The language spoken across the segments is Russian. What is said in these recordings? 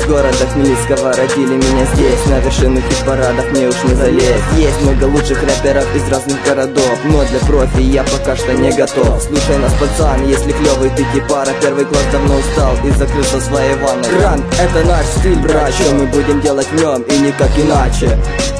города Хмельницкого родили меня здесь. На вершину хит-парадов мне уж не залезть. Есть много лучших рэперов из разных городов, но для профи я пока что не готов. Слушай нас, пацан, если клёвый ты типара. Первый класс давно устал и закрылся в своей ванной. Ранг — это наш стиль, брат, что мы будем делать в нем и никак иначе.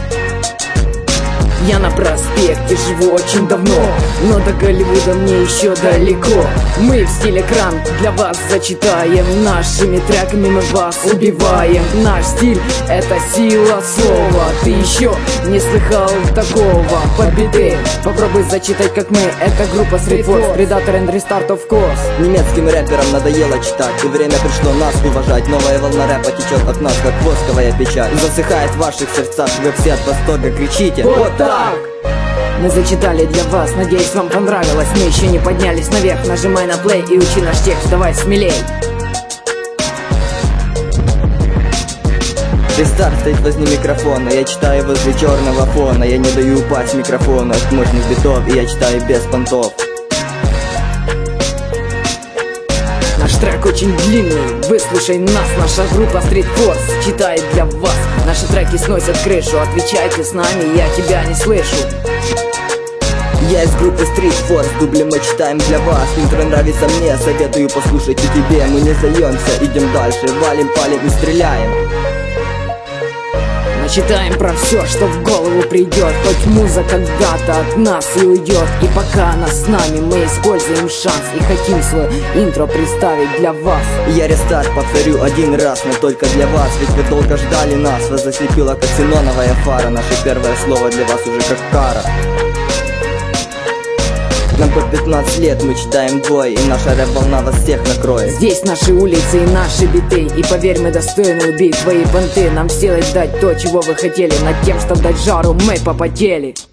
Я на проспекте живу очень давно, но до Голливуда мне еще далеко. Мы в стиле кран для вас зачитаем, нашими треками мы вас убиваем. Наш стиль — это сила слова, ты еще не слыхал такого. Под биты попробуй зачитать как мы, это группа Street Force, Predator and Restart of course. Немецким рэперам надоело читать, и время пришло нас уважать. Новая волна рэпа течет от нас, как восковая печать. Засыхает в ваших сердцах, вы все от восторга кричите вот так. Мы зачитали для вас, надеюсь, вам понравилось. Мы еще не поднялись наверх, нажимай на плей и учи наш текст, давай смелей. Рестарт стоит возле микрофона, я читаю возле черного фона. Я не даю упасть микрофону от мощных битов, и я читаю без понтов. Наш трек очень длинный, выслушай нас, наша группа Street Force читает для вас. Наши треки сносят крышу, отвечайте с нами, я тебя не слышу. Я из группы Street Force, дубли мы читаем для вас. Интро нравится мне, советую послушать и тебе. Мы не сдаемся, идем дальше, валим, палим и стреляем. Читаем про все, что в голову придет, хоть муза когда-то от нас и уйдет. И пока она с нами, мы используем шанс и хотим свое интро представить для вас. Я рестарт повторю один раз, но только для вас, ведь вы долго ждали нас. Вас заслепила как ксеноновая фара, наше первое слово для вас уже как кара. Нам по 15 лет, мы читаем бой, и наша рэп-волна вас всех накроет. Здесь наши улицы и наши биты, и поверь, мы достойны убить твои понты. Нам силой дать то, чего вы хотели, над тем, что дать жару, мы попотели.